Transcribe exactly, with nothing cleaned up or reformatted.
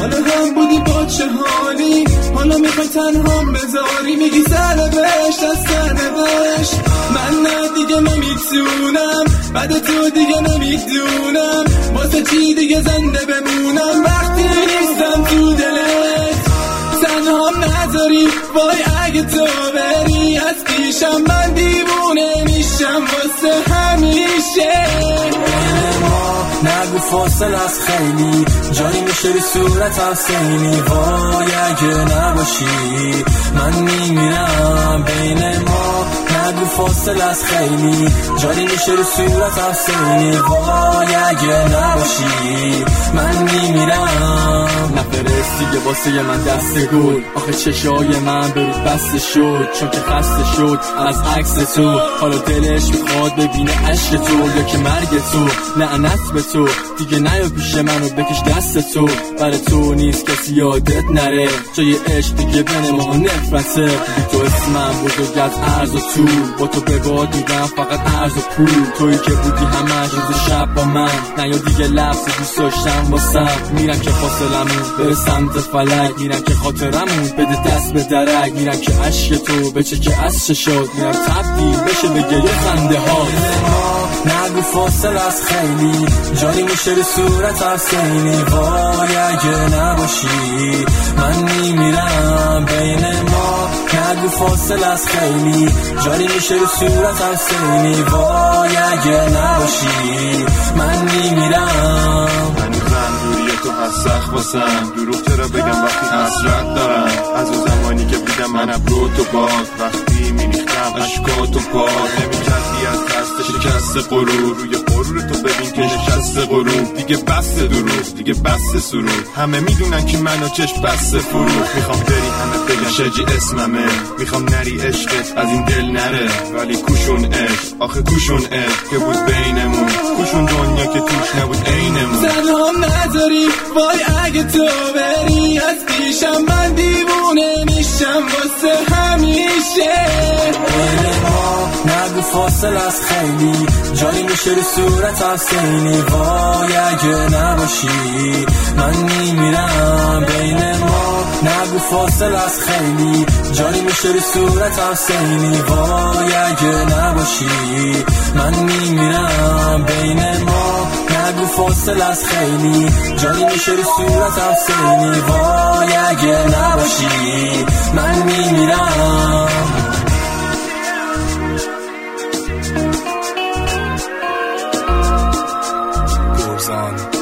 حالا هم بودی با چه حالی، حالا میخوای تنها بذاری، میگی سر بهشت از سر بهشت. من نه دیگه نمیتونم، بعد تو دیگه نمیدونم واسه چی دیگه زنده بمونم وقتی نیستم تو دلت. تنهام نذاری وای اگه تو بری از پیشم من دیوونه میشم واسه همیشه. نگو فاصل از خیلی جایی میشه رو صورت حسینی، وای اگه نباشی من میمیرم بین ما. نگو فاصل از خیلی جایی میشه رو صورت حسینی، وای اگه نباشی من میمیرم. نفرستی یه واسه من دست گل، آخه چشای من به رود بسته شد چون که خسته شد از عکس تو. حالا دلش میخواد ببینه عشق تو یا که مرگ تو. لعنت به تو دیگه نیا پیش منو بکش دست تو، برای تو نیست کسی یادت نره، جای عشق دیگه بین ما نفرته. بی تو اسمم بزرگ از عرض و طول، با تو به باد میدم فقط عرض و پول. تویی که بودی همش روز شب با من، نیا دیگه لفظ دوست داشتم واسم. میرم که فاصلمون بره سمت فلک، میرم که خاطرمون بده دست به درک، میرم که عشق تو بچه که از چشات، میرم تبدیل بشه به گریه خنده ها. نگو فاصل از خیلی جایی میشه رو صورت حسینی، وای اگه نباشی من میمیرم بین ما. نگو فاصل از خیلی جایی میشه رو صورت حسینی، وای اگه نباشی من میمیرم. هنوزم دوری تو هست واسم، دروغ چرا بگم وقتی حسرت دارم از اون زمانی که بودم من ابرو تو باد، وقتی میریختم اشکاتو پاد نمیکردی از دست شکست غرور، روی غرور تو ببین که نشست غرور. دیگه بس دروغ دیگه بس سرور، همه میدونن که منو چشم بس فروغ. میخوام بری همه بگن شجی اسممه، میخوام نری عشقت از این دل نره، ولی کوشون عشق آخه کوشون عشق که بود بینمون، کوشون دنیا که توش نبود عینمون. تنهام نذاری وای اگه تو بری از پیشم من دیوونه میشم واسه همیشه. نگو فاصل از خیلی جایی میشه رو صورت حسینی، وای اگه نباشی من میمیرم بین ما. نگو فاصل از خیلی جایی میشه رو صورت حسینی، وای اگه نباشی من میمیرم بین ما. نگو فاصل از خیلی جایی میشه رو صورت حسینی، وای اگه نباشی من میمیرم. on